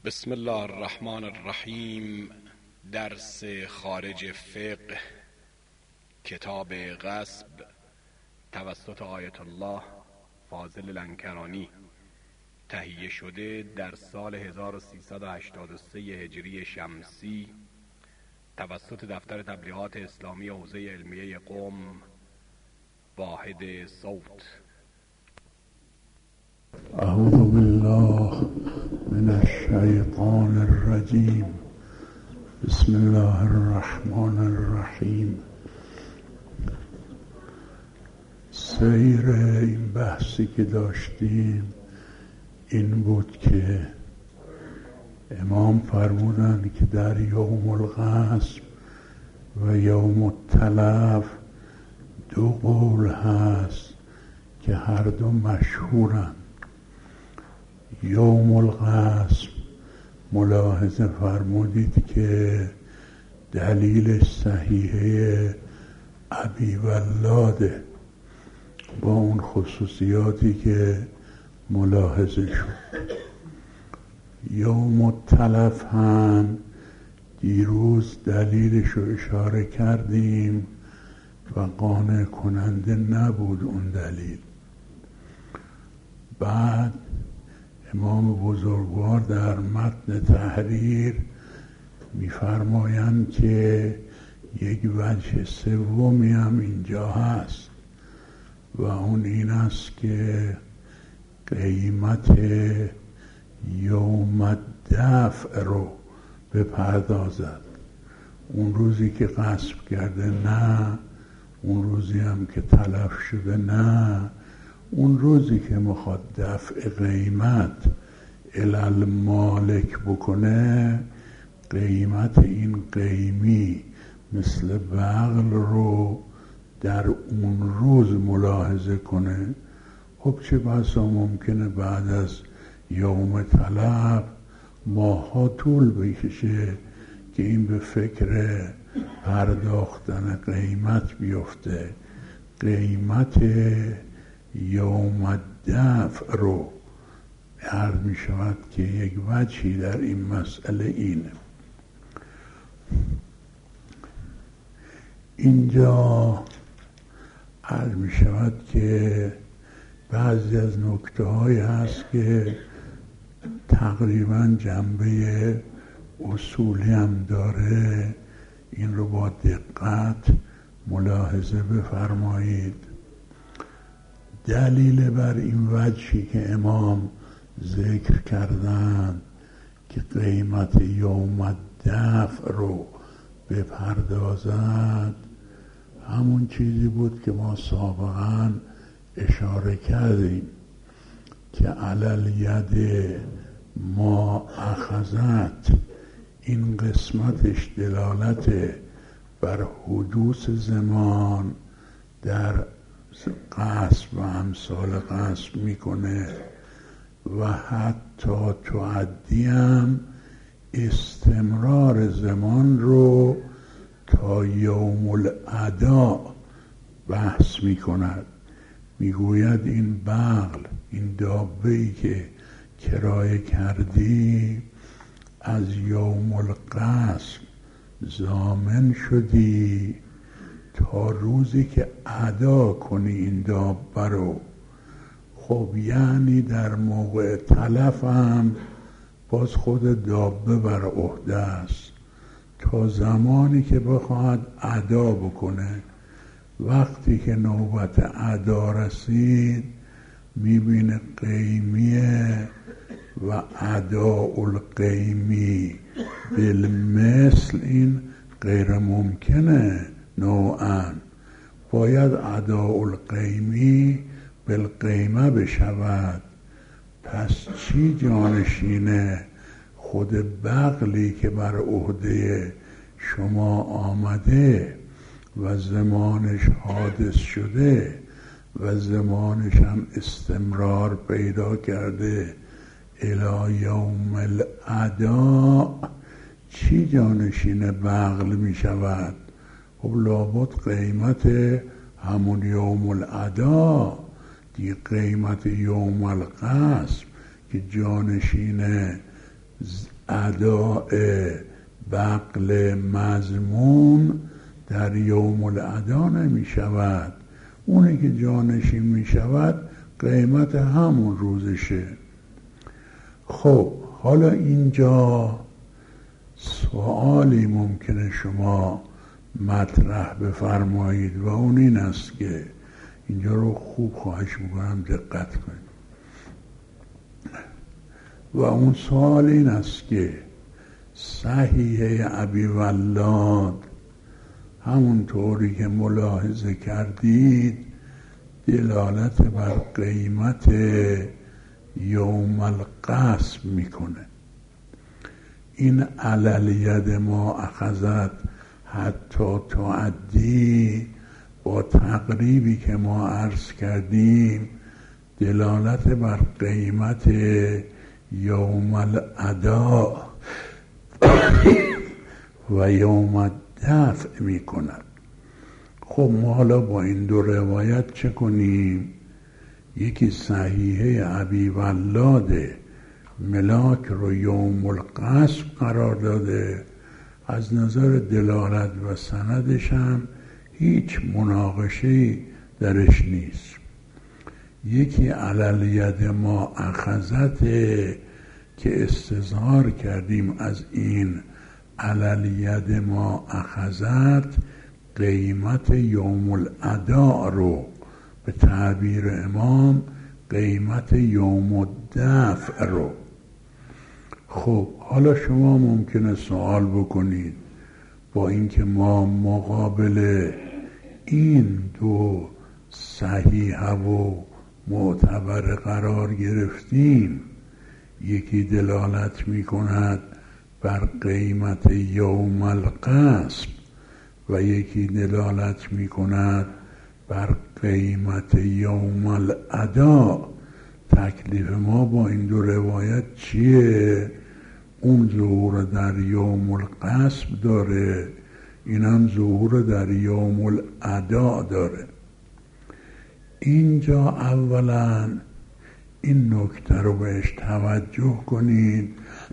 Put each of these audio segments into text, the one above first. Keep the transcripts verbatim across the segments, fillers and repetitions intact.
بسم الله الرحمن الرحیم. درس خارج فقه، کتاب غصب، توسط آیت الله فاضل لنکرانی، تهیه شده در سال هزار و سیصد و هشتاد و سه هجری شمسی توسط دفتر تبلیغات اسلامی حوزه علمیه قم، واحد صوت. اعوذ بالله من الشیطان الرجیم. بسم الله الرحمن الرحیم. سیر این بحثی که داشتیم این بود که امام فرمودند که در یوم الغصب و یوم التلف دو قول هست که هر دو مشهورند. یوم الغصب ملاحظه فرمودید که دلیلش صحیحه ابی ولاده با اون خصوصیاتی که ملاحظه شد. یوم التلف هم دیروز دلیلش رو اشاره کردیم و قانع کننده نبود اون دلیل. بعد امام بزرگوار در متن تحریر می‌فرمایند که یک وجه سومی هم اینجا هست و اون این است که قیمت یوم الدفع رو بپردازد. اون روزی که غصب کرده نه، اون روزی هم که تلف شده نه، اون روزی که میخواد دفع قیمت الی مالک بکنه، قیمت این قیمی مثل بغل رو در اون روز ملاحظه کنه. خب چه بسا ممکنه بعد از یوم تلف ماها طول بکشه که این به فکر پرداختن قیمت بیفته. قیمت یوم الدفع رو عرض می شود که یک وجهی در این مسئله اینه. اینجا عرض می شود که بعضی از نکته هایی هست که تقریبا جنبه اصولی هم داره. این رو با دقت ملاحظه بفرمایید. دلیل بر این وجهی که امام ذکر کردن که قیمت یوم الدفع رو بپردازد همون چیزی بود که ما سابقا اشاره کردیم که علل ید ما اخذت، این قسمتش دلالت بر حدوث زمان در غصب و امثال غصب میکنه و حتی تعدیم استمرار زمان رو تا یوم الادا بحث میکند. میگوید این بغل، این دابه‌ای که کرایه کردی، از یوم الغصب ضامن شدی تا روزی که ادا کنی این دابه رو. خب یعنی در موقع تلف هم باز خود دابه بر عهده است تا زمانی که بخواهد ادا بکنه. وقتی که نوبت ادا رسید میبینه قیمیه و ادا القیمی بالمثل این غیر ممکنه. نوعاً باید ادا القیمی بالقیمه بشود. پس چی جانشینه؟ خود بغلی که بر عهده شما آمده و زمانش حادث شده و زمانش هم استمرار پیدا کرده الی یوم الادا، چی جانشین بغل می شود؟ خب لابد قیمت همون یوم الادا دی، قیمت یوم الغصب که جانشین اداء بقل مضمون در یوم الادا نمی شود. اونی که جانشین می شود قیمت همون روزشه. خب حالا اینجا سوالی ممکنه شما مطرح بفرمایید و اون این است که اینجا رو خوب خواهش میکنم دقت کنید و اون سوال این است که صحیحه ابی ولاد همونطوری که ملاحظه کردید دلالت بر قیمت یوم القصب میکنه. این علالید ما اخذت حتی تعدی با تقریبی که ما عرض کردیم دلالت بر قیمت یوم الادا و یوم الدفع می کند. خب ما حالا با این دو روایت چه کنیم؟ یکی صحیحه ابی ولاد ملاک رو یوم القصب قرار داده، از نظر دلالت و سندش هم هیچ مناقشه‌ای درش نیست. یکی علالید ما اخذت که استظهار کردیم از این علالید ما اخذت قیمت یوم الادا رو به تعبیر امام قیمت یوم الدفع رو. خب حالا شما ممکنه سوال بکنید با اینکه ما مقابل این دو صحیحه و معتبر قرار گرفتیم، یکی دلالت می کند بر قیمت یوم القصب و یکی دلالت می کند بر قیمت یوم الادا، تکلیف ما با این دو روایت چیه؟ اون ظهور در یوم القصب داره، اینم ظهور در یوم الادا داره. اینجا اولا این نکته رو بهش توجه کنید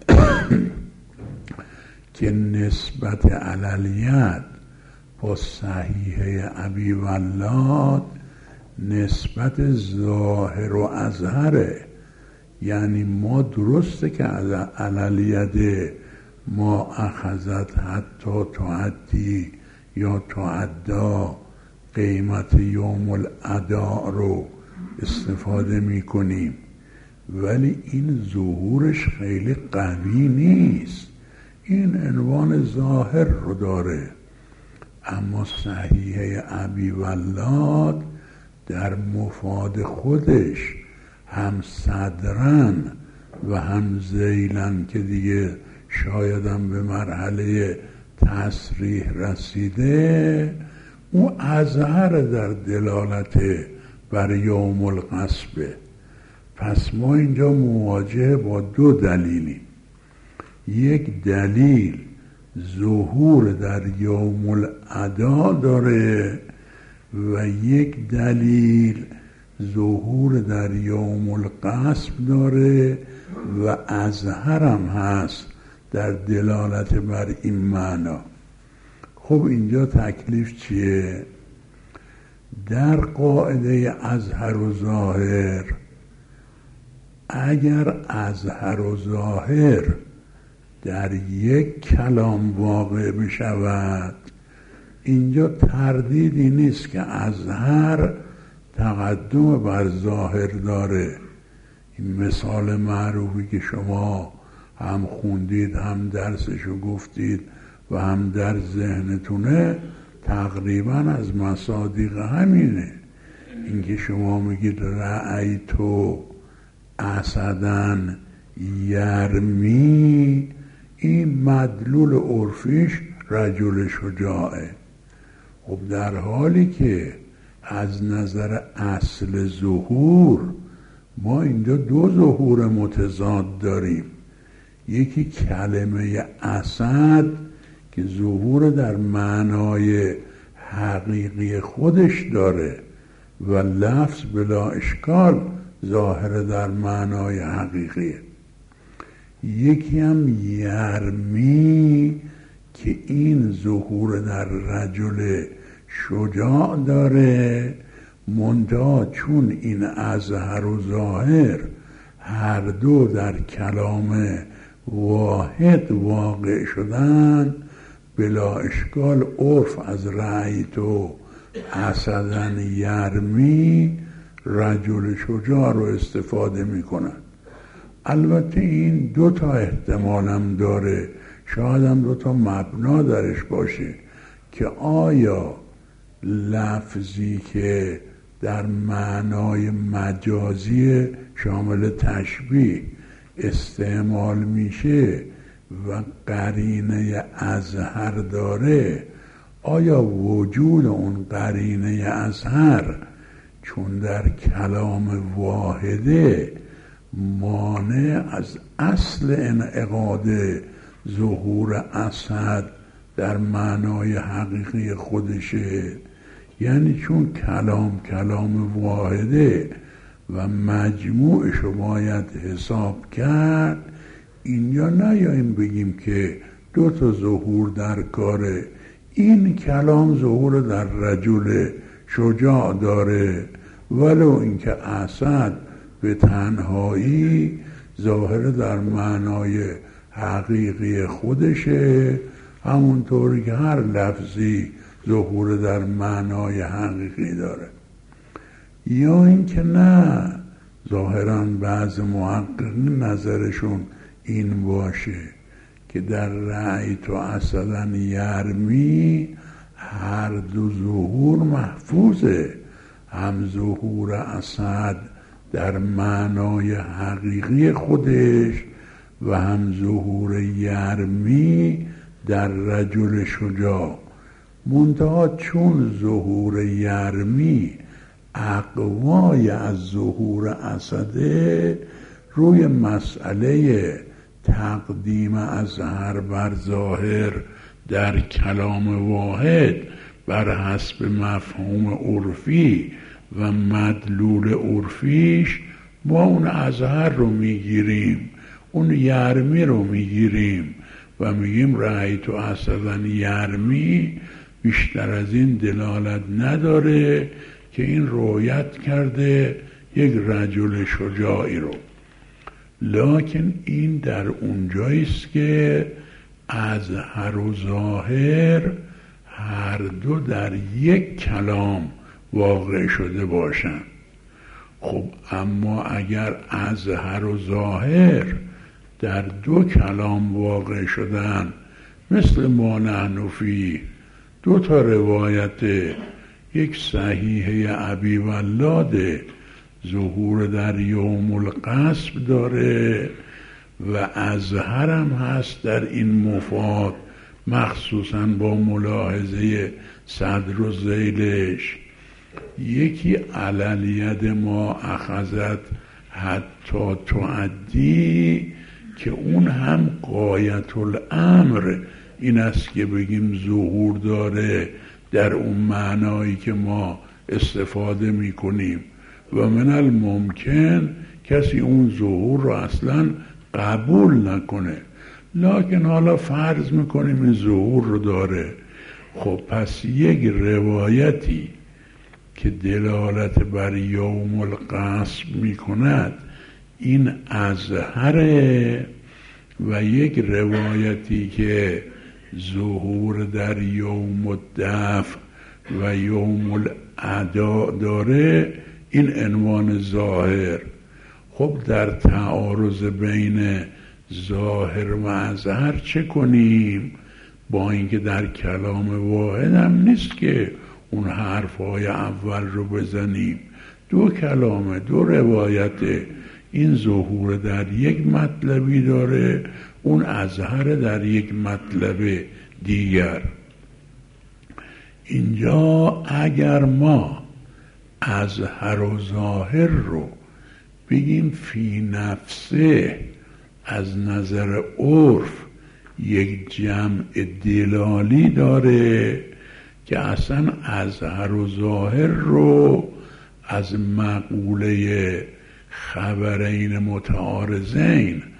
که نسبت علالیت با صحیحه ابی ولاد نسبت ظاهر و اظهره. یعنی ما درسته که علالیت ما اخذت حتی تعدی یا تعدا قیمت یوم الادا رو استفاده می کنیم، ولی این ظهورش خیلی قوی نیست، این عنوان ظاهر رو داره. اما صحیحه ابی ولاد در مفاد خودش هم صدرن و هم ذیلن که دیگه شایدم به مرحله تصریح رسیده، او اظهر در دلالت بر یوم القصبه. پس ما اینجا مواجه با دو دلیلی، یک دلیل ظهور در یوم الادا داره و یک دلیل ظهور در یوم القصب داره و اظهرم هست در دلالت بر این معنا. خب اینجا تکلیف چیه؟ در قاعده اظهر و ظاهر اگر اظهر و ظاهر در یک کلام واقع بشود، اینجا تردیدی نیست که اظهر تقدم بر ظاهر داره. این مثال معروفی که شما هم خوندید هم درسشو گفتید و هم در ذهنتونه تقریبا از مصادیق همینه. اینکه شما میگید رأیتو اسدن یرمی، این مدلول عرفیش رجل شجاعه. خب در حالی که از نظر اصل ظهور ما اینجا دو ظهور متضاد داریم، یکی کلمه اسد که ظهور در معنای حقیقی خودش داره و لفظ بلا اشکال ظاهر در معنای حقیقیه، یکی هم یرمی که این ظهور در رجل شجاع داره، منتها چون این اظهر و ظاهر هر دو در کلام واحد واقع شدن، بلا اشکال عرف از رأیت و اسدن یرمی رجل شجاع رو استفاده میکنن. البته این دو تا احتمال هم داره، شاید هم دو تا مبنا درش باشه که آیا لفظی که در معنای مجازی شامل تشبیه استعمال میشه و قرینه اظهر داره، آیا وجود اون قرینه اظهر چون در کلام واحده مانع از اصل انعقاد ظهور اسد در معنای حقیقی خودشه؟ یعنی چون کلام کلام واحده و مجموعش رو باید حساب کرد، اینجا نیاییم بگیم که دو تا ظهور در کاره، این کلام ظهور در رجل شجاع داره ولو اینکه اسد به تنهایی ظاهر در معنای حقیقی خودشه، همونطوری که هر لفظی ظهور در معنای حقیقی داره. یا اینکه نه، ظاهراً بعض محققین نظرشون این باشه که در رأیت و اسدن یرمی هر دو ظهور محفوظه، هم ظهور اسد در معنای حقیقی خودش و هم ظهور یرمی در رجل شجاع. منتها چون ظهور یرمی اقوای از ظهور اسده، روی مسئله تقدیم اظهر بر ظاهر در کلام واحد بر حسب مفهوم عرفی و مدلول عرفیش ما اون اظهر رو میگیریم، اون یرمی رو میگیریم و میگیم رأیت و اسدن یرمی بیشتر از این دلالت نداره که این رؤیت کرده یک رجل شجاعی رو. لکن این در اونجاییست که اظهر و ظاهر هر دو در یک کلام واقع شده باشن. خب اما اگر اظهر و ظاهر در دو کلام واقع شدن، مثل ما نحن فیه، دو تا روایت، یک صحیحه ابی ولاد ظهور در یوم القصب داره و اظهر هم هست در این مفاد، مخصوصا با ملاحظه صدر و ذیلش. یکی علالید ما اخذت حتی تعدی که اون هم غایت الامر این است که بگیم ظهور داره در اون معنایی که ما استفاده میکنیم و من الممکن کسی اون ظهور رو اصلا قبول نکنه، لکن حالا فرض میکنیم این ظهور رو داره. خب پس یک روایتی که دلالت بر یوم القصب میکند این اظهره و یک روایتی که ظهور در یوم الدفع و یوم الادا داره این عنوان ظاهر. خب در تعارض بین ظاهر و اظهر چه کنیم؟ با اینکه در کلام واحد هم نیست که اون حرفهای اول رو بزنیم، دو کلامه، دو روایته، این ظهور در یک مطلبی داره، اون اظهر در یک مطلب دیگر. اینجا اگر ما اظهر و ظاهر رو بگیم فی نفسه از نظر عرف یک جمع دلالی داره که اصلا اظهر و ظاهر رو از مقوله خبرین متعارضین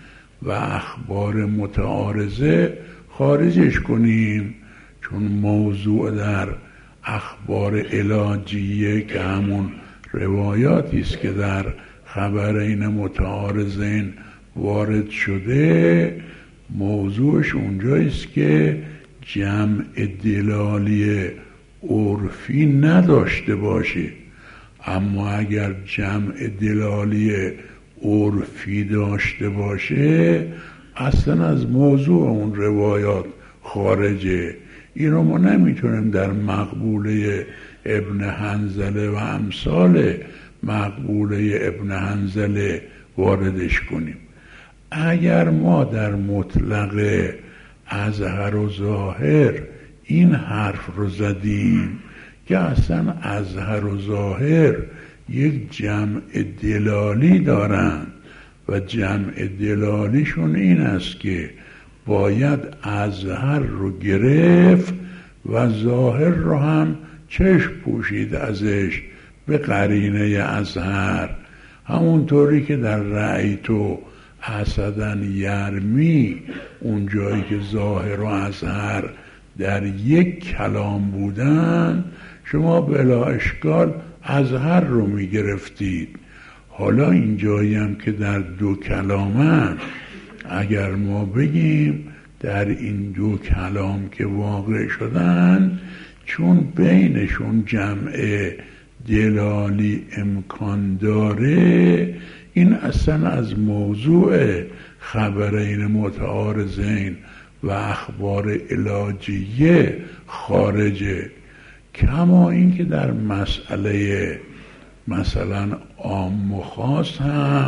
و اخبار متعارضه خارجش کنیم، چون موضوع در اخبار علاجیه که همون روایاتی است که در خبرین متعارضین وارد شده، موضوعش اونجاییست که جمع دلالی عرفی نداشته باشه. اما اگر جمع دلالی عرفی داشته باشه اصلا از موضوع اون روایات خارجه. این رو ما نمیتونیم در مقبوله ابن حنظله و امثال مقبوله ابن حنظله واردش کنیم. اگر ما در مطلق اظهر و ظاهر این حرف رو زدیم که اصلا اظهر و ظاهر یک جمع دلالی دارن و جمع دلالیشون این است که باید اظهر رو گرفت و ظاهر رو هم چشم پوشید ازش به قرینه اظهر، همونطوری که در رأیتو حسدن یرمی اون جایی که ظاهر و اظهر در یک کلام بودن شما بلا اشکال اظهر رو می گرفتید. حالا این جایی هم که در دو کلامن، اگر ما بگیم در این دو کلام که واقع شدن چون بینشون جمع دلالی امکان داره، این اصلا از موضوع خبرین متعارضین و اخبار علاجیه خارجه. کما این که در مسئله مثلا عام و خاص هم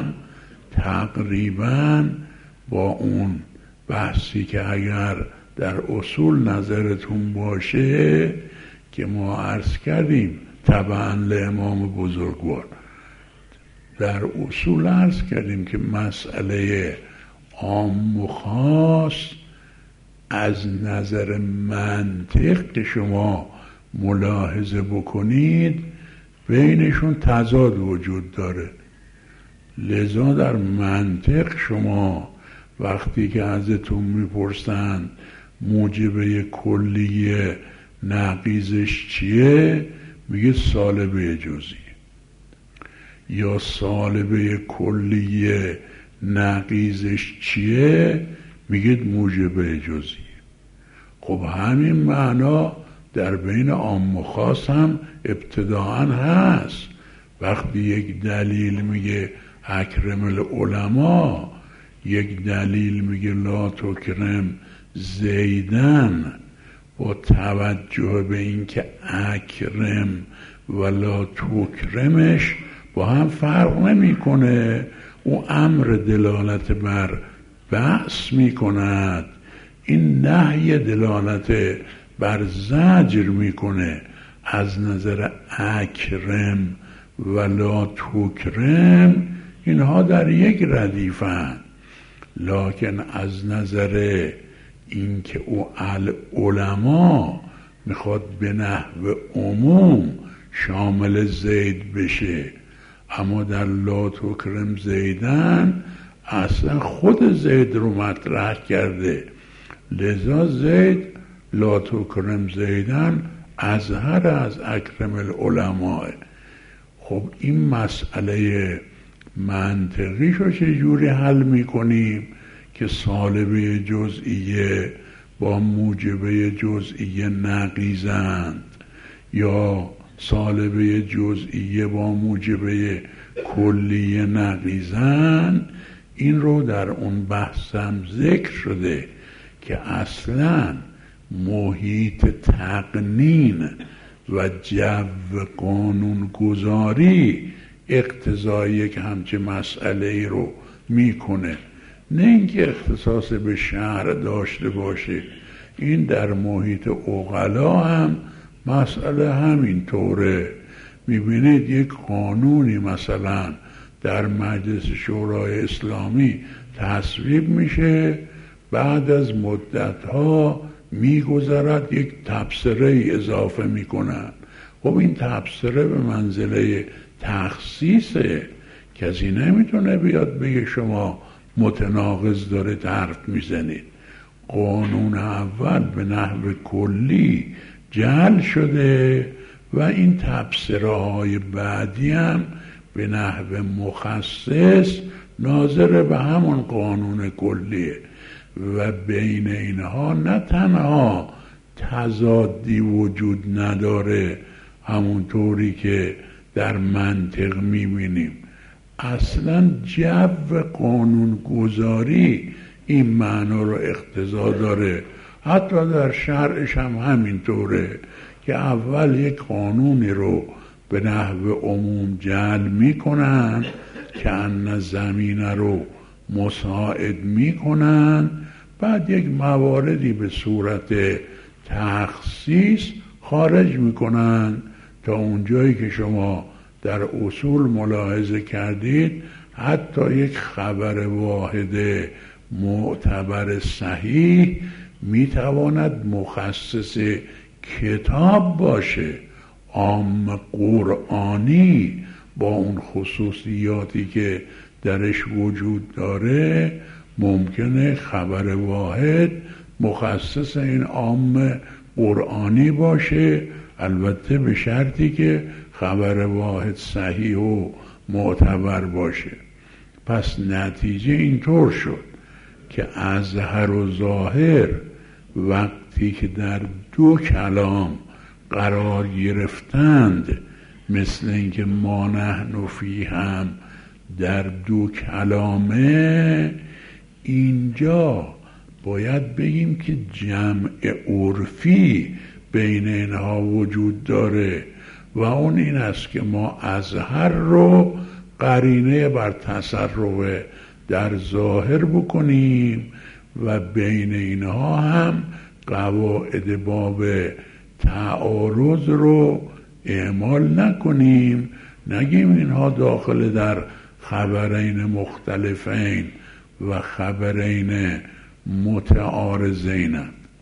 تقریبا با اون بحثی که اگر در اصول نظرتون باشه که ما عرض کردیم تبعاً لامام بزرگوار، در اصول عرض کردیم که مسئله عام و خاص از نظر منطق که شما ملاحظه بکنید بینشون تضاد وجود داره. لذا در منطق شما وقتی که ازتون میپرسند موجبه کلیه نقیضش چیه، میگه سالبه جزئی، یا سالبه کلیه نقیضش چیه، میگید موجبه جزئی. خب همین معنا در بین عام و خاص هم ابتداعا هست. وقتی یک دلیل میگه اکرم العلماء، یک دلیل میگه لا تکرم زیدن، با توجه به این که اکرم و لا تکرمش با هم فرق نمیکنه، او امر دلالت بر بأس میکند، این نهی دلالت بر زجر میکنه. از نظر اکرم و لا تکرم اینها در یک ردیفن، لکن از نظر این که او العلماء میخواد به نحو عموم شامل زید بشه، اما در لا تکرم زیدن اصلا خود زید رو مطرح کرده. لذا زید لا تکرم زیدن اظهر از اکرم العلماء. خب این مسئله منطقیشو چجوری حل میکنیم که سالبه جزئیه با موجبه جزئیه نقیضند، یا سالبه جزئیه با موجبه کلیه نقیضند؟ این رو در اون بحثم ذکر شده که اصلا محیط تقنین و جو قانون گذاری اقتضای یک همچه مسئله ای رو میکنه، نه اینکه اختصاص به شرع داشته باشه. این در محیط عقلا هم مسئله همین طوره. میبینید یک قانونی مثلا در مجلس شورای اسلامی تصویب میشه، بعد از مدتها میگذرد یک تبصره اضافه میکنن. خب این تبصره به منزله تخصیصه، کسی نمیتونه بیاد بگه شما متناقض داره حرف میزنید. قانون اول به نحو کلی جعل شده و این تبصره های بعدی هم به نحو مخصص ناظر به همون قانون کلیه و بین اینها نه تنها تضادی وجود نداره همونطوری که در منطق میبینیم، اصلا جو قانون گذاری این معنا رو اقتضا داره. حتی در شرعش هم همینطوره که اول یک قانونی رو به نحو عموم جعل میکنن که ان زمین رو مساعد میکنن، بعد یک مواردی به صورت تخصیص خارج میکنن تا اونجایی که شما در اصول ملاحظه کردید حتی یک خبر واحد معتبر صحیح میتواند مخصص کتاب باشه، عام قرآنی با اون خصوصیاتی که درش وجود داره ممکنه خبر واحد مخصص این عام قرآنی باشه، البته به شرطی که خبر واحد صحیح و معتبر باشه. پس نتیجه اینطور شد که اظهر و ظاهر وقتی که در دو کلام قرار گرفتند، مثل اینکه ما نحن فی هم در دو کلامه، اینجا باید بگیم که جمع عرفی بین اینها وجود داره و اون این است که ما اظهر رو قرینه بر تصرف در ظاهر بکنیم و بین اینها هم قواعد باب تعارض رو اعمال نکنیم، نگیم اینها داخل در خبرین مختلفین و خبرین متعارضین.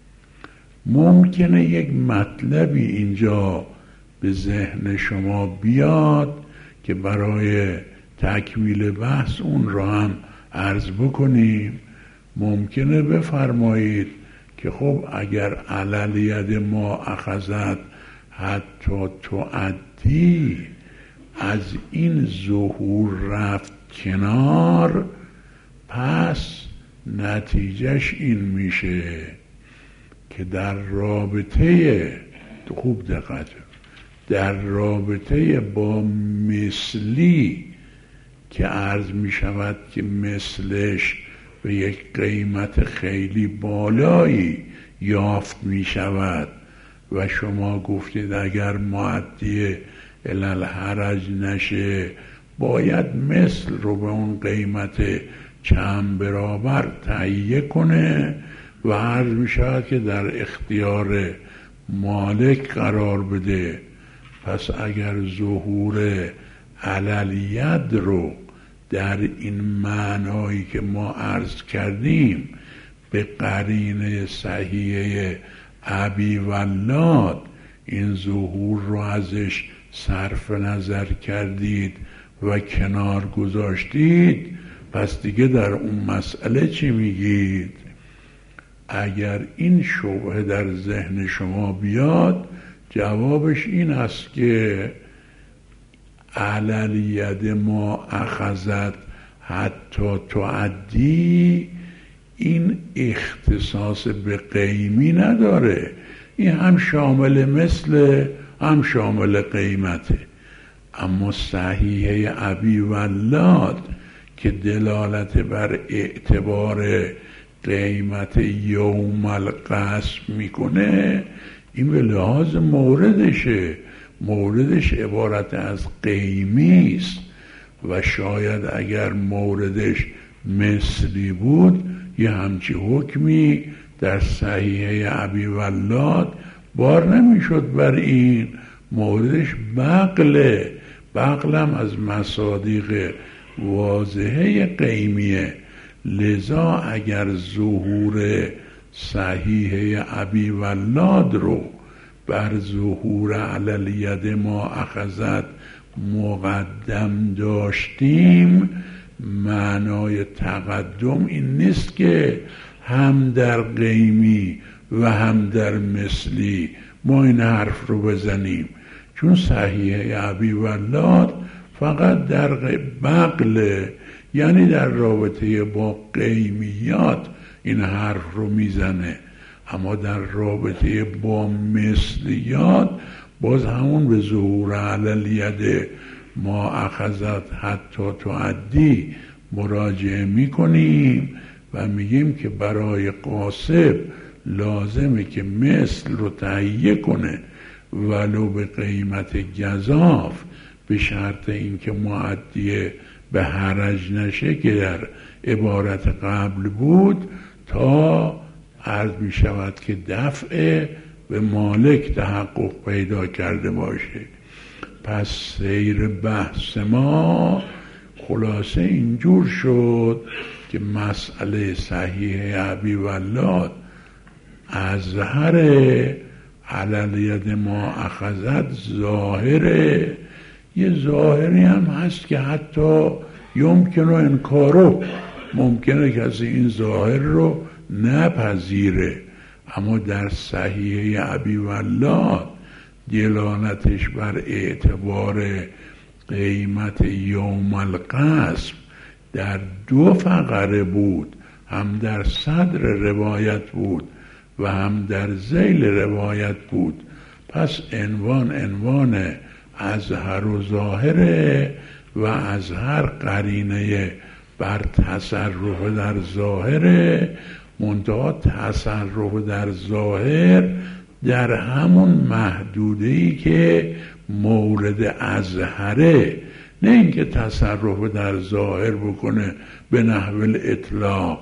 ممکنه یک مطلبی اینجا به ذهن شما بیاد که برای تکمیل بحث اون را هم عرض بکنیم. ممکنه بفرمایید که خب اگر علل ید ما اخذت حتی تعدی، از این ظهور رفت کنار، پس نتیجهش این میشه که در رابطه، خوب دقت، در رابطه با مثلی که عرض می شود که مثلش به یک قیمت خیلی بالایی یافت می شود و شما گفتید اگر معدی الالحرج نشه باید مثل رو به اون قیمت چند برابر تهیه کنه و عرض می شود که در اختیار مالک قرار بده. پس اگر ظهور عللیت رو در این معنایی که ما عرض کردیم به قرینه صحیحه ابی ولاد این ظهور رو ازش صرف نظر کردید و کنار گذاشتید، پس دیگه در اون مسئله چی میگید؟ اگر این شبهه در ذهن شما بیاد، جوابش این است که علل ید ما اخذت حتی تعدی، این اختصاص به قیمی نداره، این هم شامل مثل هم شامل قیمته. اما صحیحه ابی ولاد که دلالت بر اعتبار قیمت یوم القسم میکنه، این به لحاظ موردشه، موردش عبارت از قیمی است و شاید اگر موردش مثلی بود یه همچی حکمی در صحیحه ابی ولاد بار نمیشد بر این. موردش بقله، بقلم از مصادیق واضحه قیمیه، لذا اگر ظهور صحیحه ابی ولاد رو بر ظهور علل ید ما اخذت مقدم داشتیم، معنای تقدم این نیست که هم در قیمی و هم در مثلی ما این حرف رو بزنیم، چون صحیح ابی ولاد فقط در بغل، یعنی در رابطه با قیمیات این حرف رو میزنه، اما در رابطه با مثلیات باز همون به ظهور علالید ما اخذت حتی تعدی مراجعه میکنیم و میگیم که برای قاسب لازمه که مثل رو تهیه کنه ولو به قیمت گزاف، به شرط اینکه معدیه به حرج نشه که در عبارت قبل بود، تا عرض می شود که دفع به مالک تحقق پیدا کرده باشه. پس سیر بحث ما خلاصه اینجور شد که مسئله صحیح ابی ولاد اظهر علالید ما اخذت ظاهره، یه ظاهری هم هست که حتی یمکنه انکارو، ممکنه کسی این ظاهر رو نپذیره، اما در صحیح ابی ولاد دلالتش بر اعتبار قیمت یوم القسم در دو فقره بود، هم در صدر روایت بود و هم در ذیل روایت بود. پس عنوان عنوان اظهر و ظاهره و اظهر قرینه بر تصرف در ظاهره، منتها تصرف در ظاهر در همون محدوده‌ای که مورد اظهره، نه اینکه تصرف در ظاهر بکنه به نحو الاطلاق.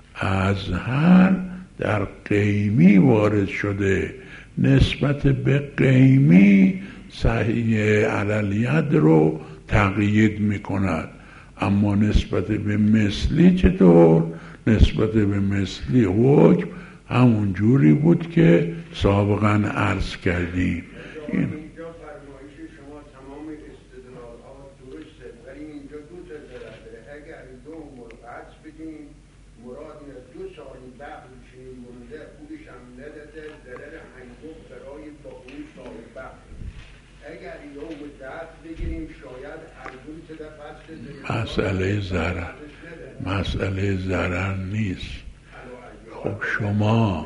اظهر در قیمی وارد شده، نسبت به قیمی صحیح علالید رو تقیید میکند، اما نسبت به مثلی چطور؟ نسبت به مثلی حکم همون جوری بود که سابقا عرض کردیم. این اینجا فرمایش شما تمام استدلال ها درسته، ولی اینجا دو تا ضرر داره. اگر دو مرقعت بدیم مراد اینه دو سالی بغل چنین مونده پولش هم نداده، ضرر هنگفت برای با اون سال بغل. اگر یوم دفت بگیریم شاید ارزون تده فصل مسئله ضرر مسئله ضرر نیست. خب شما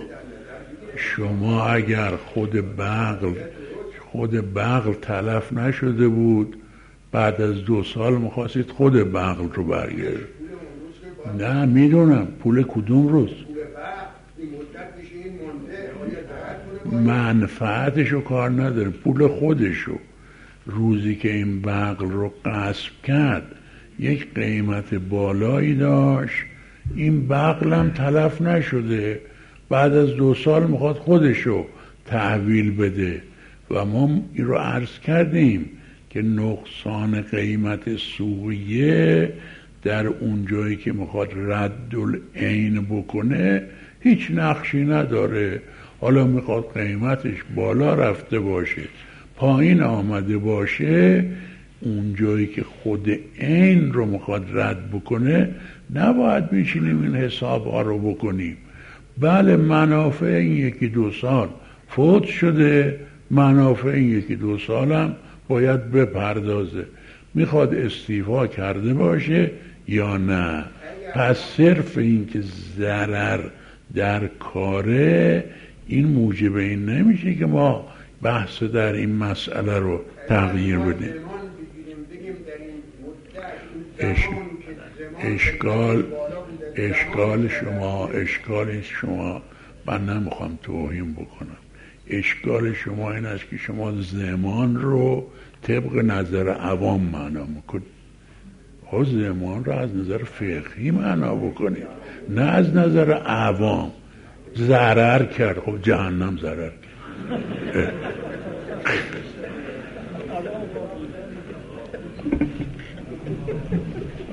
شما اگر خود بغل خود بغل تلف نشده بود، بعد از دو سال میخواستید خود بغل رو برگرد. نه میدونم پول کدوم روز، منفعتشو کار نداره، پول خودشو. روزی که این بغل رو غصب کرد یک قیمت بالایی داشت، این بغل هم تلف نشده، بعد از دو سال میخواد خودشو تحویل بده و ما این رو عرض کردیم که نقصان قیمت سوقیه در اون جایی که میخواد رد العین بکنه هیچ نقشی نداره. حالا میخواد قیمتش بالا رفته باشه پایین آمده باشه، اون جایی که خود عین رو میخواد رد بکنه نباید میشینیم این حساب ها رو بکنیم. بله منافع این یکی دو سال فوت شده، منافع این یکی دو سال هم باید بپردازه، میخواد استیفا کرده باشه یا نه. پس صرف این که ضرر در کاره این موجب این نمیشه که ما بحث در این مسئله رو تغییر بدیم. اش... اشکال اشکال شما اشکال شما من نمیخوام توهین بکنم، اشکال شما این است که شما زمان رو طبق نظر عوام معنا میکنید. ها زمان رو از نظر فقهی معنا بکنید، نه از نظر عوام. ضرر کرد، خب جهنم ضرر کرد.